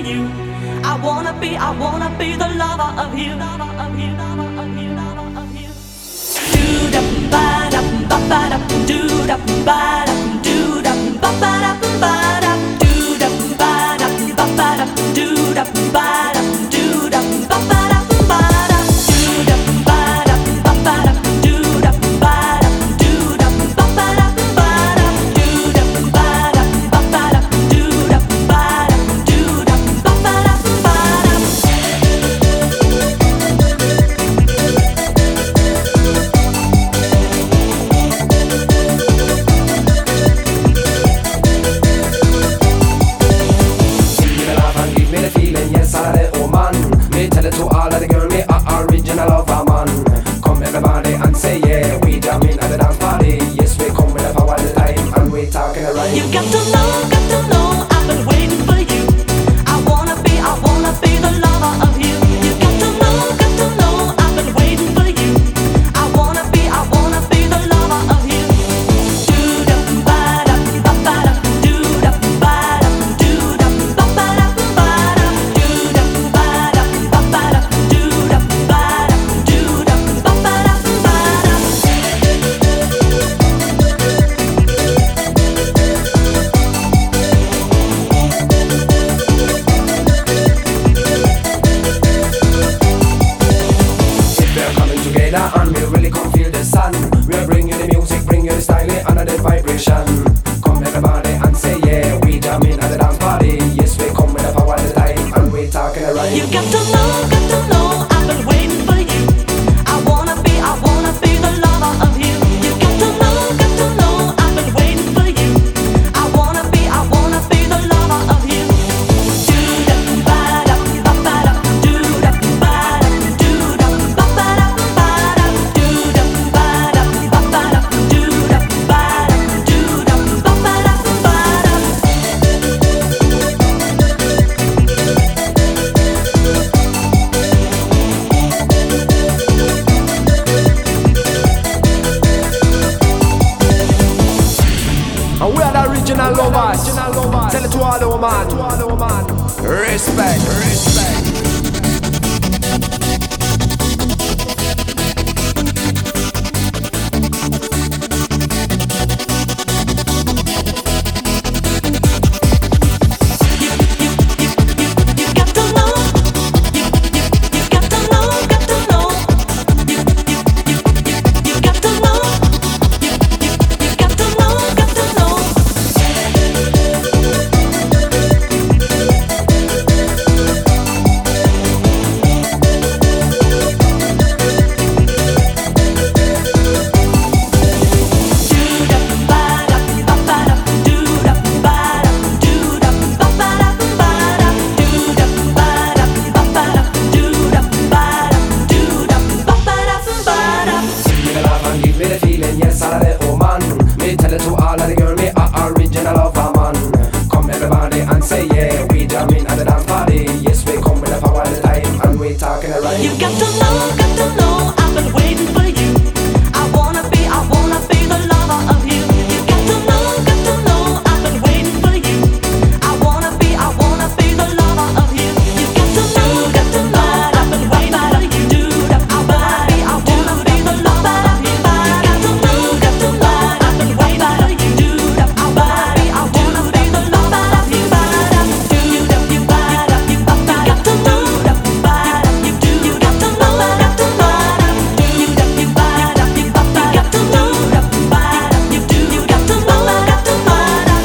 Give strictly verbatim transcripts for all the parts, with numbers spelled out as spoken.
you. I wanna be, I wanna be the lover of you. Lover of you, lover of you, lover of you. Do da ba da ba ba da, do da ba da, do da ba ba da ba da, do da ba da ba ba da, do da ba da, do da ba ba da ba da, do da ba da ba ba da, do da ba da, do da ba ba da ba da, do da ba da ba ba da, do da ba da, do da ba ba da ba da. Yes, I let oh man. Me tell it to all of the girl, me a original of a man. Come everybody and say yeah, we jamming at the dance party. Yes, we come with a power all the time and we talking right. You got to know, got to know, I've been waiting for you. I wanna be, I wanna be the lover of you. You got to know, got to know, I've been waiting for you. I wanna be, I wanna be the lover of you. Do da ba da ba ba da, do da ba da, do da ba ba da ba da, do da ba da ba ba da, do da ba da, do da ba ba da ba da. If we're coming together and we really come feel the sun, we'll bring you the music, bring you the style and the vibration. Come everybody and say yeah, we jamming at the dance party. Yes, we come with a power all the time and we talking right. You got to know, got to know, I've been waiting for you. I wanna be, I wanna be the lover of you. You got to know, got to know, I've been waiting for you. I wanna be, I wanna be the lover of you. Do da ba da ba ba da, do da ba da, do da ba ba da ba da, do da ba da ba ba da, do da ba da, do da ba ba da ba da. And we are the original lovers. Tell it to all the woman. Respect, respect. You got to know, you you you got to know, got to know, you you you you got to know, you you you got to know, got to know. Do da ba da ba ba da, do da ba da, do da ba ba da ba da, do da ba da ba ba da, do da ba da, do da ba ba da ba da. Give me the love and give me the feeling, yes, I let oh man. Me tell it to all of the girl, me a original of a man. Come everybody and say yeah, we jamming at the dance party. Yes, we come with a power all the time and we talking right. You got to know, got to know, I've been waiting for you. I wanna be, I wanna be the lover of you. You got to know, got to know, I've been waiting for you. I wanna be, I wanna be the lover of you. You got to know, got to know, I've been waiting for you. Do da, I wanna be, I wanna be the lover of you. You got to know, got to know, I've been waiting for you. Do da, I wanna be, I wanna be the lover of you. Do da, you ba da, you ba da, you got to know, da ba da, you do, you got to know, got to know, do you da, you ba da, you ba da, you got to know, da ba da, you do, you got to know, got to know.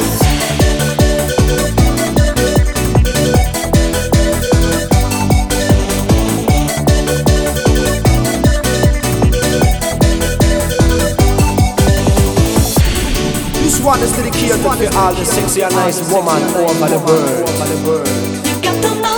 This one is dedicated to all the sexy and nice woman over the world. You got to know.